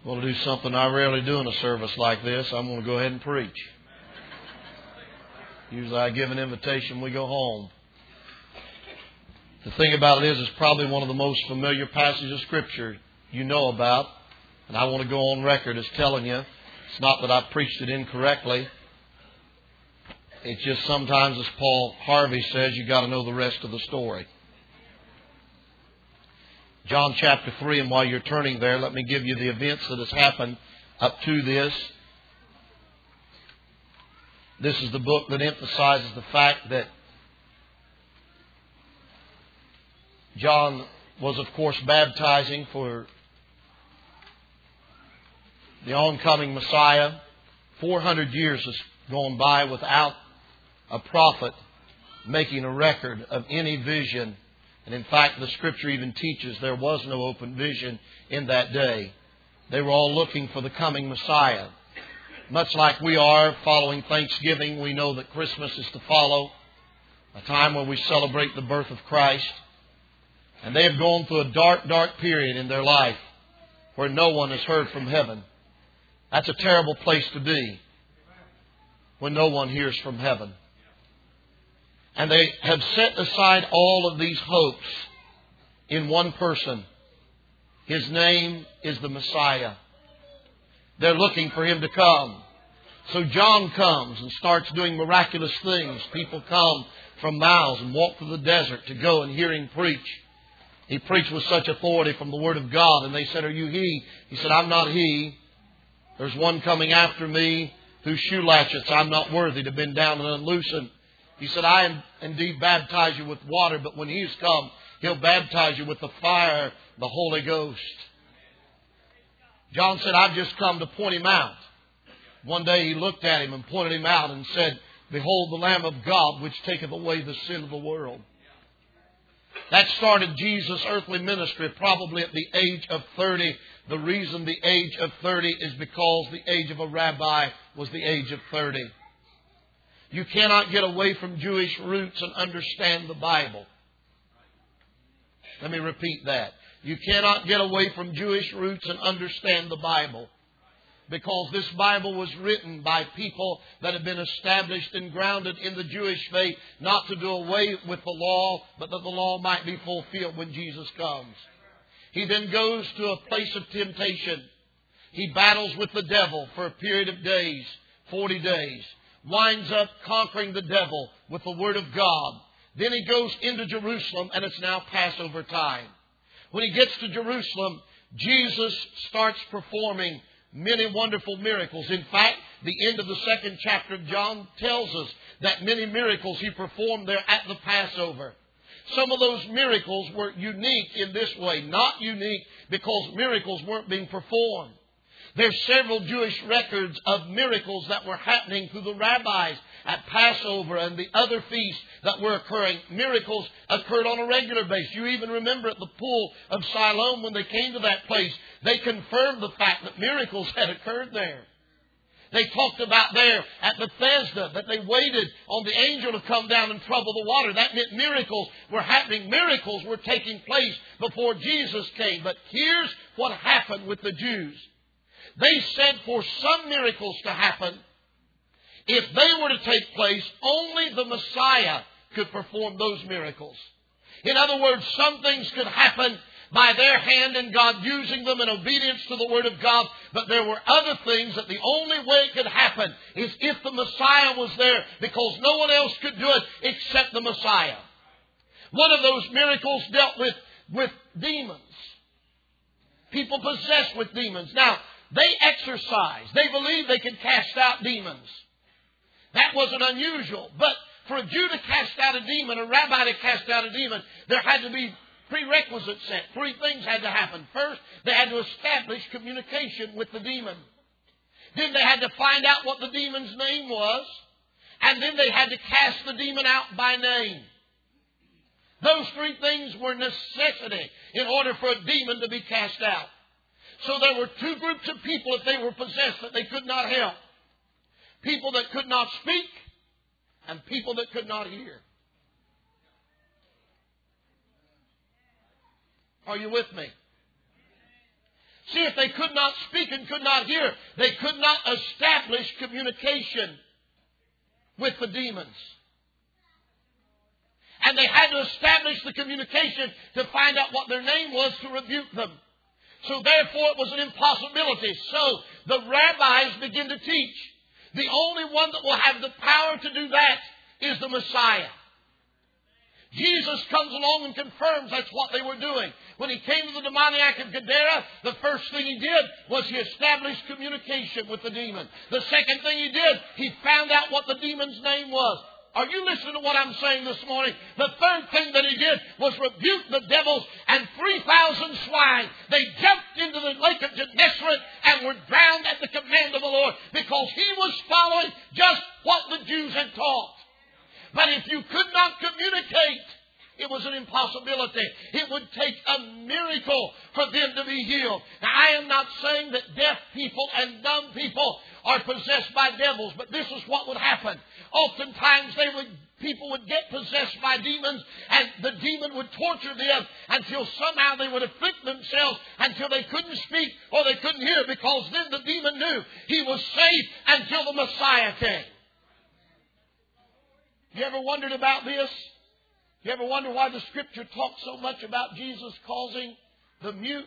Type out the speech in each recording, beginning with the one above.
going to do something I rarely do in a service like this. I'm going to go ahead and preach. Usually I give an invitation, we go home. The thing about it is, it's probably one of the most familiar passages of Scripture you know about. And I want to go on record as telling you, it's not that I preached it incorrectly. It's just sometimes, as Paul Harvey says, you've got to know the rest of the story. John chapter 3, and while you're turning there, let me give you the events that has happened up to this. This is the book that emphasizes the fact that John was, of course, baptizing for the oncoming Messiah. 400 years has gone by without a prophet making a record of any vision. And in fact, the Scripture even teaches there was no open vision in that day. They were all looking for the coming Messiah. Much like we are following Thanksgiving, we know that Christmas is to follow, a time when we celebrate the birth of Christ. And they have gone through a dark, dark period in their life where no one has heard from heaven. That's a terrible place to be when no one hears from heaven. And they have set aside all of these hopes in one person. His name is the Messiah. They're looking for Him to come. So John comes and starts doing miraculous things. People come from miles and walk through the desert to go and hear Him preach. He preached with such authority from the Word of God. And they said, "Are you He?" He said, "I'm not He. There's one coming after me whose shoe latchets I'm not worthy to bend down and unloosen." He said, "I am indeed baptize you with water, but when He's come, He'll baptize you with the fire, the Holy Ghost." John said, "I've just come to point Him out." One day He looked at Him and pointed Him out and said, "Behold the Lamb of God, which taketh away the sin of the world." That started Jesus' earthly ministry probably at the age of 30. The reason the age of 30 is because the age of a rabbi was the age of 30. You cannot get away from Jewish roots and understand the Bible. Let me repeat that. You cannot get away from Jewish roots and understand the Bible. Because this Bible was written by people that have been established and grounded in the Jewish faith, not to do away with the law, but that the law might be fulfilled when Jesus comes. He then goes to a place of temptation. He battles with the devil for a period of days, 40 days. Winds up conquering the devil with the Word of God. Then He goes into Jerusalem, and it's now Passover time. When He gets to Jerusalem, Jesus starts performing many wonderful miracles. In fact, the end of the 2nd chapter of John tells us that many miracles He performed there at the Passover. Some of those miracles were unique in this way. Not unique because miracles weren't being performed. There's several Jewish records of miracles that were happening through the rabbis at Passover and the other feasts that were occurring. Miracles occurred on a regular basis. You even remember at the pool of Siloam when they came to that place, they confirmed the fact that miracles had occurred there. They talked about there at Bethesda that they waited on the angel to come down and trouble the water. That meant miracles were happening. Miracles were taking place before Jesus came. But here's what happened with the Jews. They said for some miracles to happen, if they were to take place, only the Messiah could perform those miracles. In other words, some things could happen by their hand and God using them in obedience to the Word of God. But there were other things that the only way it could happen is if the Messiah was there, because no one else could do it except the Messiah. One of those miracles dealt with demons. People possessed with demons. Now, they exorcised. They believed they could cast out demons. That wasn't unusual. But for a Jew to cast out a demon, a rabbi to cast out a demon, there had to be prerequisites set. 3 things had to happen. First, they had to establish communication with the demon. Then they had to find out what the demon's name was. And then they had to cast the demon out by name. Those 3 things were necessity in order for a demon to be cast out. So there were 2 groups of people, if they were possessed, that they could not help. People that could not speak and people that could not hear. Are you with me? See, if they could not speak and could not hear, they could not establish communication with the demons. And they had to establish the communication to find out what their name was to rebuke them. So therefore it was an impossibility. So the rabbis begin to teach. The only one that will have the power to do that is the Messiah. Jesus comes along and confirms that's what they were doing. When he came to the demoniac of Gadara, the first thing he did was he established communication with the demon. The second thing he did, he found out what the demon's name was. Are you listening to what I'm saying this morning? The third thing that he did was rebuke the devils, and 3,000 swine, they jumped into the lake of Gennesaret and were drowned at the command of the Lord, because he was following just what the Jews had taught. But if you could not communicate, it was an impossibility. It would take a miracle for them to be healed. Now, I am not saying that deaf people and dumb people are possessed by devils, but this is what would happen. Oftentimes, people would get possessed by demons, and the demon would torture them until somehow they would afflict themselves until they couldn't speak or they couldn't hear, because then the demon knew he was safe until the Messiah came. You ever wondered about this? You ever wonder why the Scripture talks so much about Jesus causing the mute,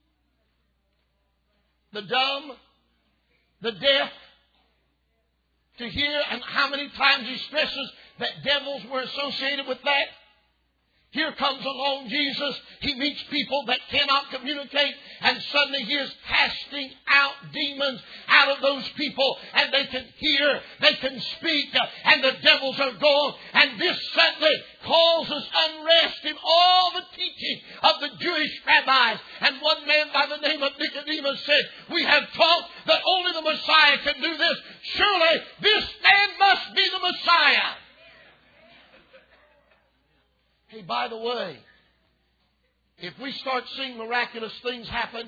the dumb, the deaf to hear, and how many times he stresses that devils were associated with that? Here comes along Jesus. He meets people that cannot communicate, and suddenly he is casting out demons out of those people, and they can hear, they can speak, and the devils are gone. And this suddenly causes unrest in all the teaching of the Jewish rabbis. And one man by the name of Nicodemus said, "We have taught that only the Messiah can do this. Surely this man must be the Messiah." Hey, by the way, if we start seeing miraculous things happen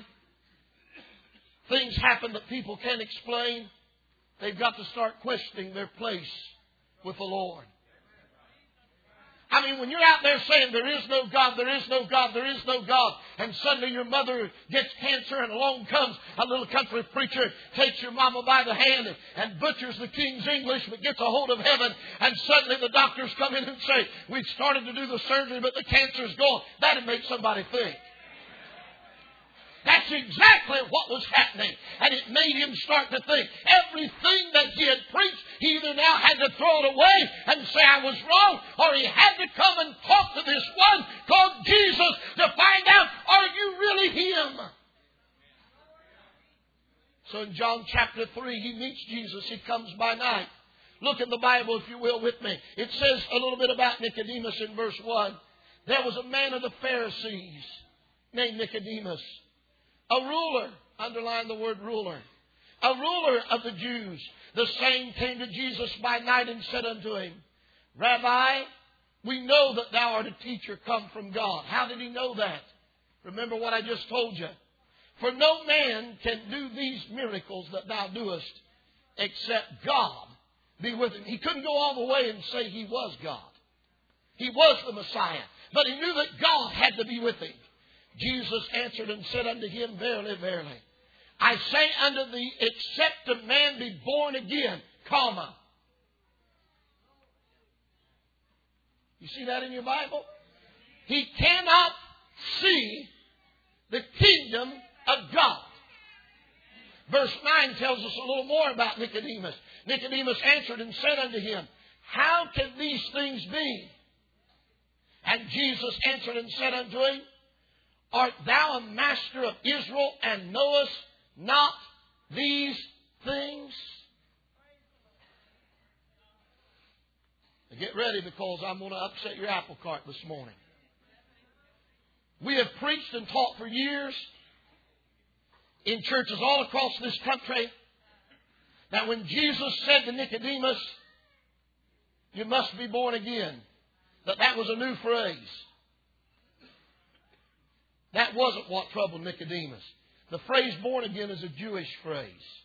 that people can't explain, they've got to start questioning their place with the Lord. I mean, when you're out there saying there is no God, there is no God, there is no God, and suddenly your mother gets cancer and along comes a little country preacher, takes your mama by the hand and butchers the King's English but gets a hold of heaven, and suddenly the doctors come in and say, "We've started to do the surgery but the cancer's gone." That'd make somebody think. That's exactly what was happening. And it made him start to think. Everything that he had preached, he either now had to throw it away and say, "I was wrong," or he had to come and talk to this one called Jesus to find out, are you really him? So in John chapter 3, he meets Jesus. He comes by night. Look at the Bible, if you will, with me. It says a little bit about Nicodemus in verse 1. There was a man of the Pharisees named Nicodemus, a ruler, underline the word ruler, a ruler of the Jews. The same came to Jesus by night and said unto him, "Rabbi, we know that thou art a teacher come from God." How did he know that? Remember what I just told you. For no man can do these miracles that thou doest except God be with him. He couldn't go all the way and say he was God. He was the Messiah. But he knew that God had to be with him. Jesus answered and said unto him, "Verily, verily, I say unto thee, except a man be born again, comma." You see that in your Bible? He cannot see the kingdom of God. Verse 9 tells us a little more about Nicodemus. Nicodemus answered and said unto him, "How can these things be?" And Jesus answered and said unto him, "Art thou a master of Israel and knowest not these things?" Now get ready, because I'm going to upset your apple cart this morning. We have preached and taught for years in churches all across this country that when Jesus said to Nicodemus, "You must be born again," that was a new phrase. That wasn't what troubled Nicodemus. The phrase "born again" is a Jewish phrase.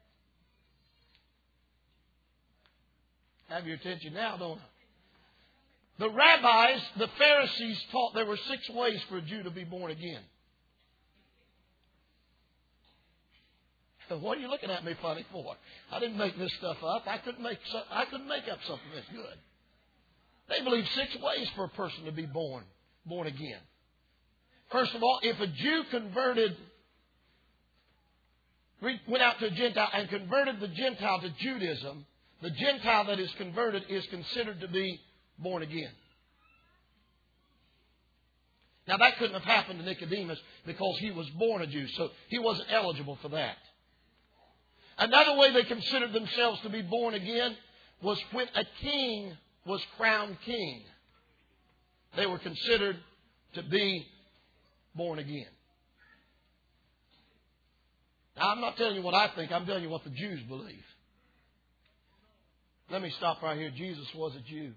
Have your attention now, don't I? The rabbis, the Pharisees, taught there were 6 ways for a Jew to be born again. What are you looking at me funny for? I didn't make this stuff up. I couldn't make up something this good. They believe 6 ways for a person to be born again. First of all, if a Jew went out to a Gentile and converted the Gentile to Judaism, the Gentile that is converted is considered to be born again. Now, that couldn't have happened to Nicodemus because he was born a Jew, so he wasn't eligible for that. Another way they considered themselves to be born again was when a king was crowned king. They were considered to be born again. Now, I'm not telling you what I think. I'm telling you what the Jews believe. Let me stop right here. Jesus was a Jew.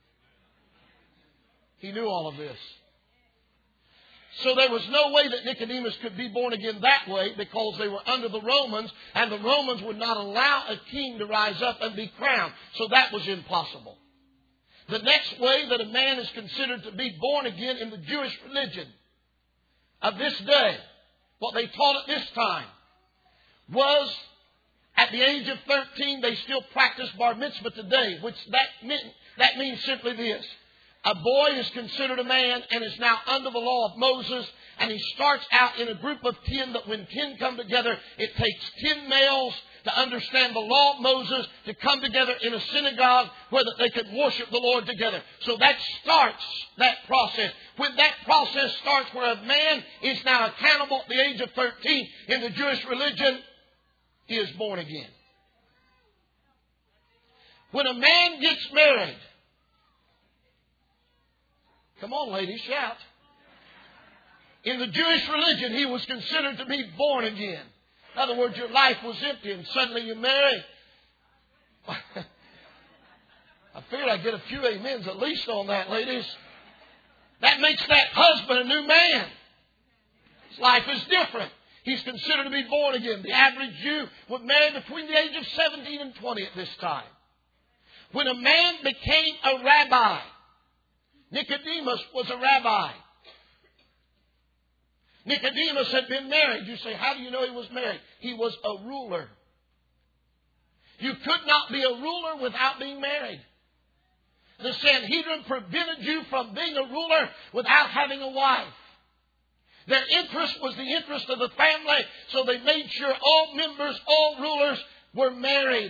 He knew all of this. So there was no way that Nicodemus could be born again that way because they were under the Romans, and the Romans would not allow a king to rise up and be crowned. So that was impossible. The next way that a man is considered to be born again in the Jewish religion of this day, what they taught at this time, was at the age of 13, they still practice bar mitzvah today, which that means simply this. A boy is considered a man and is now under the law of Moses, and he starts out in a group of 10, that when 10 come together, it takes 10 males to understand the law of Moses to come together in a synagogue where they could worship the Lord together. So that starts that process. When that process starts where a man is now accountable at the age of 13 in the Jewish religion, he is born again. When a man gets married, come on, ladies, shout. In the Jewish religion, he was considered to be born again. In other words, your life was empty and suddenly you marry. I figured I'd get a few amens at least on that, ladies. That makes that husband a new man. His life is different. He's considered to be born again. The average Jew would marry between the age of 17 and 20 at this time. When a man became a rabbi, Nicodemus was a rabbi. Nicodemus had been married. You say, how do you know he was married? He was a ruler. You could not be a ruler without being married. The Sanhedrin prevented you from being a ruler without having a wife. Their interest was the interest of the family, so they made sure all members, all rulers were married.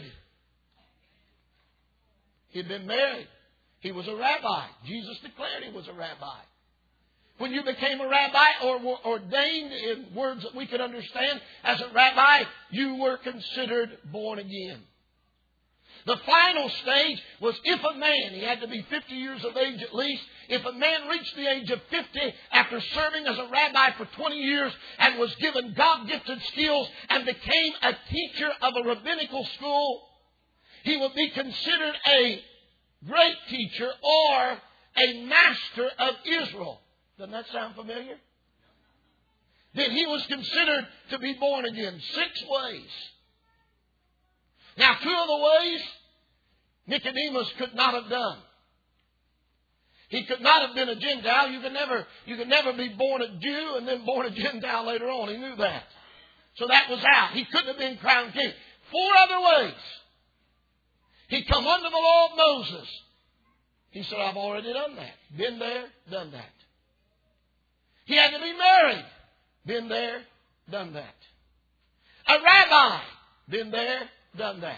He had been married. He was a rabbi. Jesus declared he was a rabbi. When you became a rabbi or were ordained in words that we could understand as a rabbi, you were considered born again. The final stage was if a man, he had to be 50 years of age at least, if a man reached the age of 50 after serving as a rabbi for 20 years and was given God-gifted skills and became a teacher of a rabbinical school, he would be considered a great teacher or a master of Israel. Doesn't that sound familiar? Then he was considered to be born again 6 ways. Now, 2 of the ways Nicodemus could not have done. He could not have been a Gentile. You could never be born a Jew and then born a Gentile later on. He knew that. So that was out. He couldn't have been crowned king. 4 other ways. He'd come under the law of Moses. He said, I've already done that. Been there, done that. He had to be married. Been there, done that. A rabbi. Been there, done that.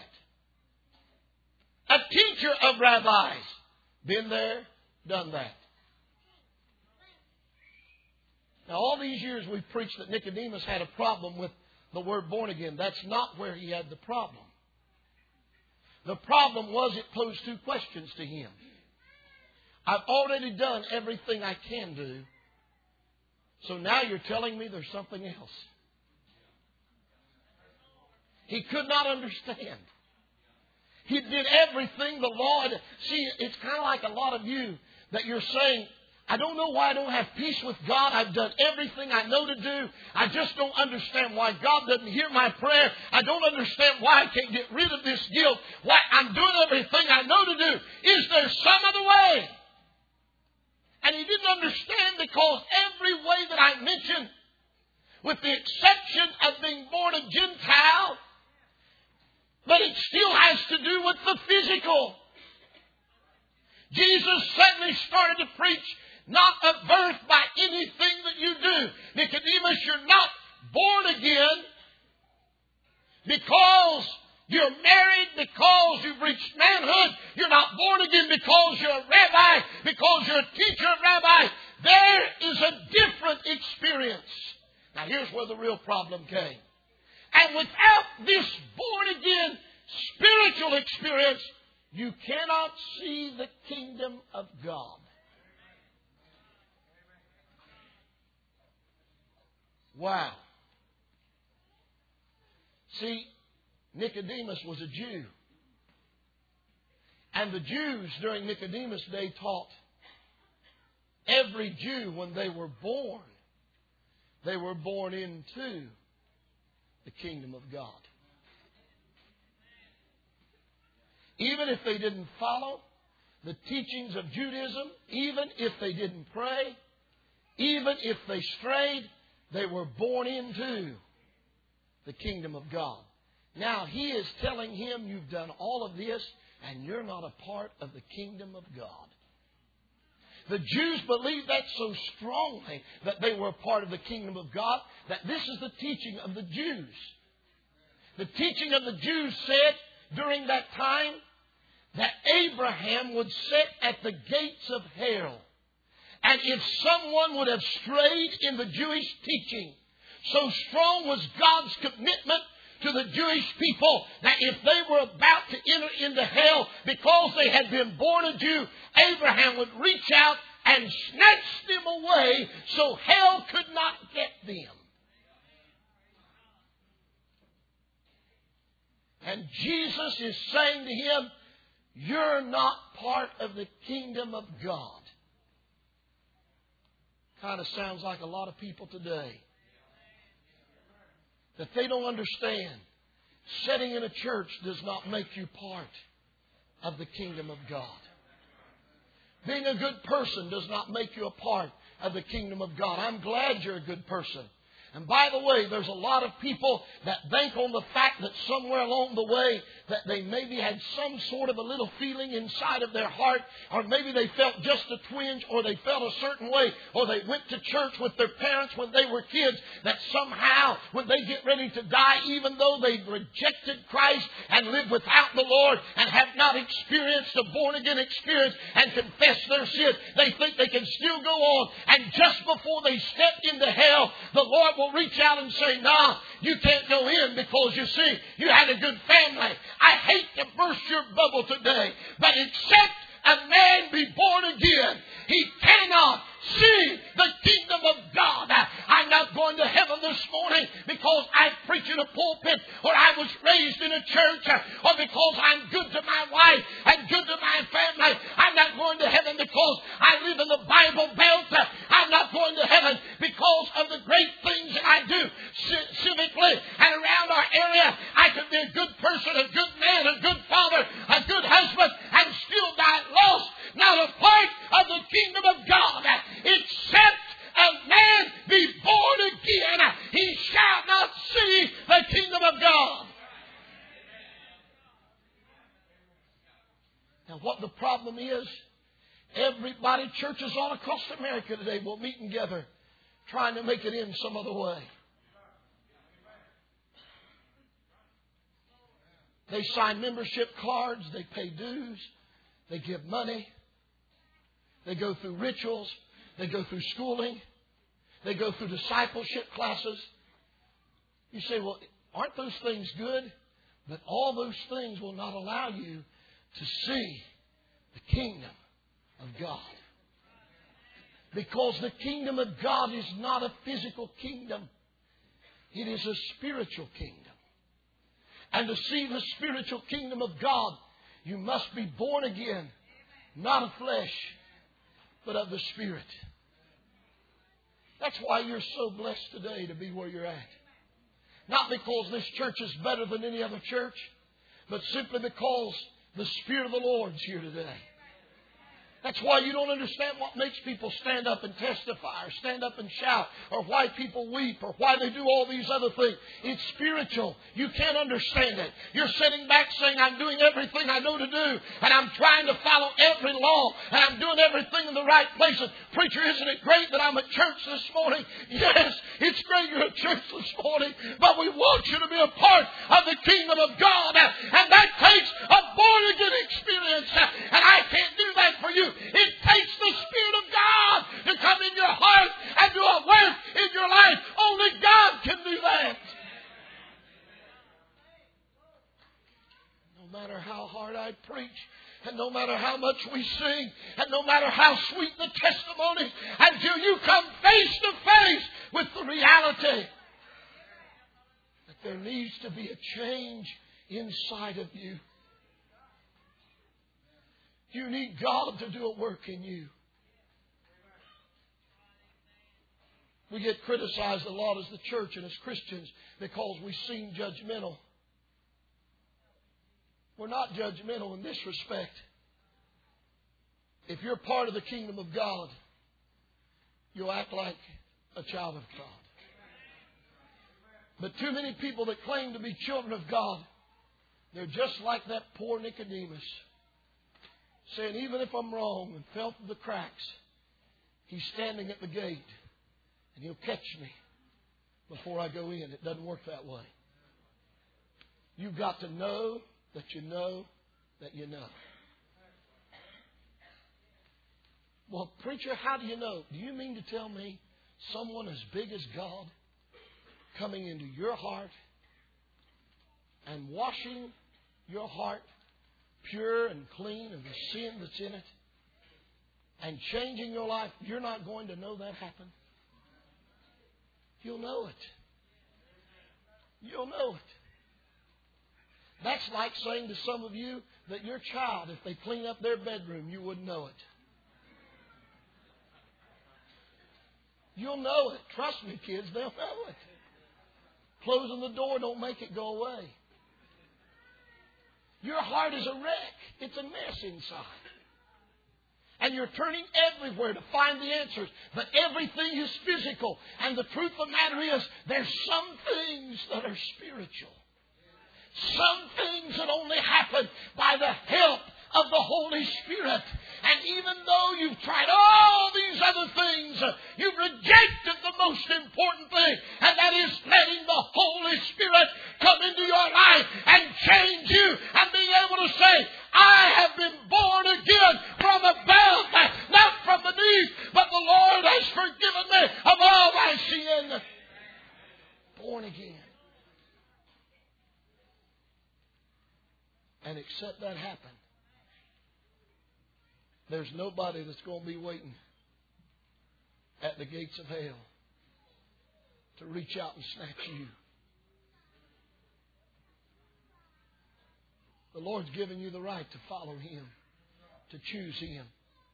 A teacher of rabbis. Been there, done that. Now, all these years we've preached that Nicodemus had a problem with the word born again. That's not where he had the problem. The problem was it posed 2 questions to him. I've already done everything I can do. So now you're telling me there's something else. He could not understand. He did everything the law had. See, it's kind of like a lot of you that you're saying, I don't know why I don't have peace with God. I've done everything I know to do. I just don't understand why God doesn't hear my prayer. I don't understand why I can't get rid of this guilt. Why I'm doing everything I know to do. Is there some other way? And he didn't understand because every way that I mentioned with the exception of being born a Gentile, but it still has to do with the physical. Jesus suddenly started to preach not a birth by anything that you do. Nicodemus, you're not born again because you're married, because you've reached manhood. You're not born again because you're a rabbi, because you're a teacher of rabbi. There is a different experience. Now here's where the real problem came. And without this born again spiritual experience, you cannot see the kingdom of God. Wow. See, Nicodemus was a Jew. And the Jews during Nicodemus' day taught every Jew when they were born into the kingdom of God. Even if they didn't follow the teachings of Judaism, even if they didn't pray, even if they strayed, they were born into the kingdom of God. Now He is telling him, you've done all of this and you're not a part of the kingdom of God. The Jews believed that so strongly that they were a part of the kingdom of God, that this is the teaching of the Jews. The teaching of the Jews said during that time that Abraham would sit at the gates of hell. And if someone would have strayed in the Jewish teaching, so strong was God's commitment to the Jewish people that if they were about to enter into hell because they had been born a Jew, Abraham would reach out and snatch them away so hell could not get them. And Jesus is saying to him, you're not part of the kingdom of God. Kind of sounds like a lot of people today. That they don't understand. Sitting in a church does not make you part of the kingdom of God. Being a good person does not make you a part of the kingdom of God. I'm glad you're a good person. And by the way, there's a lot of people that bank on the fact that somewhere along the way that they maybe had some sort of a little feeling inside of their heart, or maybe they felt just a twinge, or they felt a certain way, or they went to church with their parents when they were kids, that somehow when they get ready to die, even though they've rejected Christ and live without the Lord and have not experienced a born-again experience and confessed their sin, they think they can still go on. And just before they step into hell, the Lord will reach out and say, nah, you can't go in because you see, you had a good family. I hate to burst your bubble today, but except a man be born again, he cannot see the kingdom of God. I'm not going to heaven this morning because I preach in a pulpit, or I was raised in a church, or because I'm good to my wife and good to my family. I'm not going to heaven because I live in the Bible Belt. I'm not going to heaven because of the great things that I do civically and around our area. I could be a good person, a good man, a good father, a good husband, and still die lost, not a part of the kingdom of God. Except a man be born again, he shall not see the kingdom of God. Now what the problem is, everybody, churches all across America today will meet together trying to make it in some other way. They sign membership cards, they pay dues, they give money, they go through rituals, they go through schooling, they go through discipleship classes. You say, well, aren't those things good? But all those things will not allow you to see the kingdom of God. Because the kingdom of God is not a physical kingdom. It is a spiritual kingdom. And to see the spiritual kingdom of God, you must be born again, not of flesh, but of the Spirit. That's why you're so blessed today to be where you're at. Not because this church is better than any other church, but simply because the Spirit of the Lord's here today. That's why you don't understand what makes people stand up and testify or stand up and shout or why people weep or why they do all these other things. It's spiritual. You can't understand it. You're sitting back saying, I'm doing everything I know to do and I'm trying to follow every law and I'm doing everything in the right places. Preacher, isn't it great that I'm at church this morning? Yes, it's great you're at church this morning, but we want you to be a part of the kingdom of God, and that takes a born-again experience, and I can't do that for you. It takes the Spirit of God to come in your heart and do a work in your life. Only God can do that. No matter how hard I preach, and no matter how much we sing, and no matter how sweet the testimony, until you come face to face with the reality that there needs to be a change inside of you. You need God to do a work in you. We get criticized a lot as the church and as Christians because we seem judgmental. We're not judgmental in this respect. If you're part of the kingdom of God, you'll act like a child of God. But too many people that claim to be children of God, they're just like that poor Nicodemus, saying, even if I'm wrong and fell through the cracks, He's standing at the gate and He'll catch me before I go in. It doesn't work that way. You've got to know that you know that you know. Well, preacher, how do you know? Do you mean to tell me someone as big as God coming into your heart and washing your heart pure and clean of the sin that's in it and changing your life, you're not going to know that happen? You'll know it. You'll know it. That's like saying to some of you that your child, if they clean up their bedroom, you wouldn't know it. You'll know it. Trust me, kids, they'll know it. Closing the door don't make it go away. Your heart is a wreck. It's a mess inside. And you're turning everywhere to find the answers. But everything is physical. And the truth of the matter is, there's some things that are spiritual. Some things that only happen by the help of the Holy Spirit. And even though you've tried all these other things, you've rejected the most important thing, and that is letting the Holy Spirit come into your life and change you and being able to say, I have been born again from above, not from beneath, but the Lord has forgiven me of all my sin. Born again. And except that happen, there's nobody that's going to be waiting at the gates of hell to reach out and snatch you. The Lord's given you the right to follow Him, to choose Him.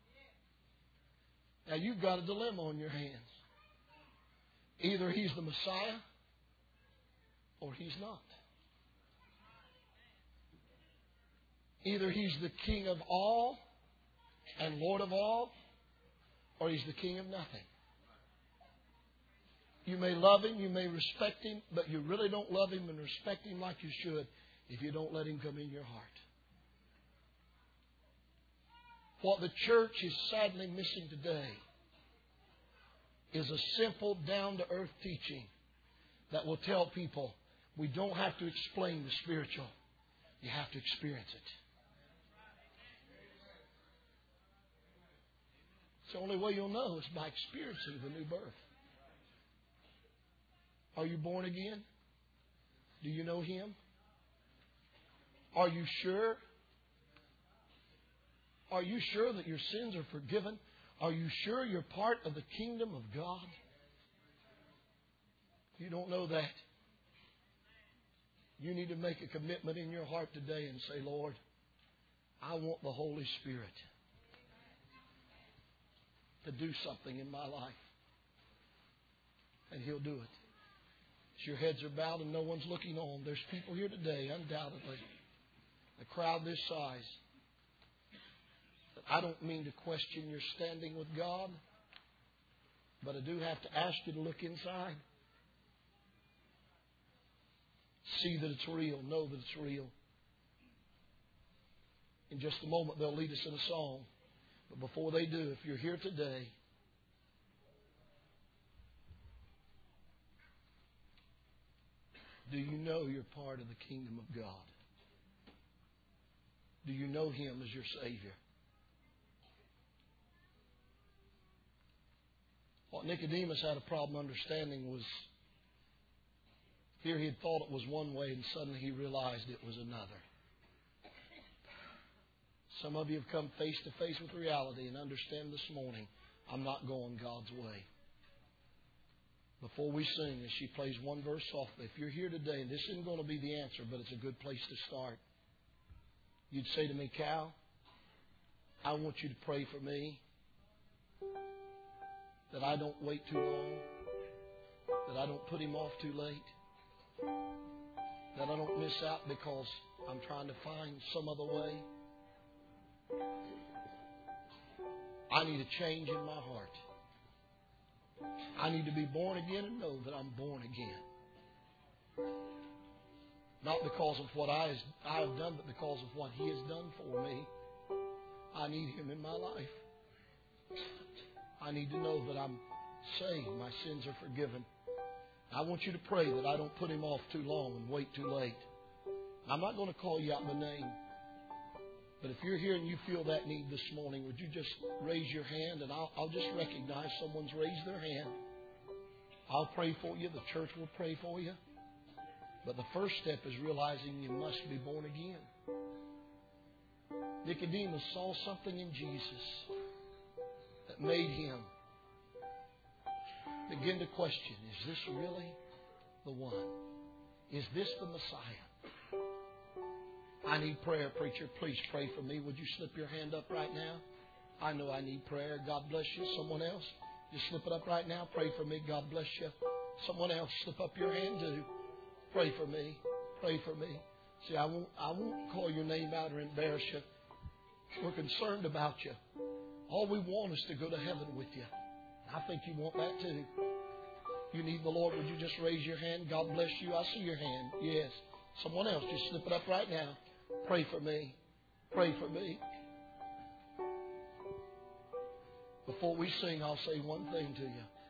Now you've got a dilemma on your hands. Either He's the Messiah or He's not. Either He's the King of all and Lord of all, or He's the King of nothing. You may love Him, you may respect Him, but you really don't love Him and respect Him like you should if you don't let Him come in your heart. What the church is sadly missing today is a simple, down-to-earth teaching that will tell people we don't have to explain the spiritual. You have to experience it. It's the only way you'll know is by experiencing the new birth. Are you born again? Do you know Him? Are you sure? Are you sure that your sins are forgiven? Are you sure you're part of the kingdom of God? If you don't know that, you need to make a commitment in your heart today and say, Lord, I want the Holy Spirit to do something in my life. And He'll do it. As your heads are bowed and no one's looking on, there's people here today, undoubtedly, a crowd this size, I don't mean to question your standing with God, but I do have to ask you to look inside. See that it's real. Know that it's real. In just a moment, they'll lead us in a song. But before they do, if you're here today, do you know you're part of the kingdom of God? Do you know Him as your Savior? What Nicodemus had a problem understanding was, here he had thought it was one way, and suddenly he realized it was another. Some of you have come face to face with reality and understand this morning, I'm not going God's way. Before we sing, as she plays one verse softly, if you're here today, and this isn't going to be the answer, but it's a good place to start. You'd say to me, Cal, I want you to pray for me that I don't wait too long, that I don't put Him off too late, that I don't miss out because I'm trying to find some other way. I need a change in my heart. I need to be born again and know that I'm born again. Not because of what I have done, but because of what He has done for me. I need Him in my life. I need to know that I'm saved. My sins are forgiven. I want you to pray that I don't put Him off too long and wait too late. I'm not going to call you out by name. But if you're here and you feel that need this morning, would you just raise your hand, and I'll just recognize someone's raised their hand. I'll pray for you. The church will pray for you. But the first step is realizing you must be born again. Nicodemus saw something in Jesus that made him begin to question, is this really the one? Is this the Messiah? I need prayer, preacher. Please pray for me. Would you slip your hand up right now? I know I need prayer. God bless you. Someone else, just slip it up right now. Pray for me. God bless you. Someone else, slip up your hand too. Pray for me. Pray for me. See, I won't call your name out or embarrass you. We're concerned about you. All we want is to go to heaven with you. I think you want that too. You need the Lord. Would you just raise your hand? God bless you. I see your hand. Yes. Someone else, just slip it up right now. Pray for me. Pray for me. Before we sing, I'll say one thing to you.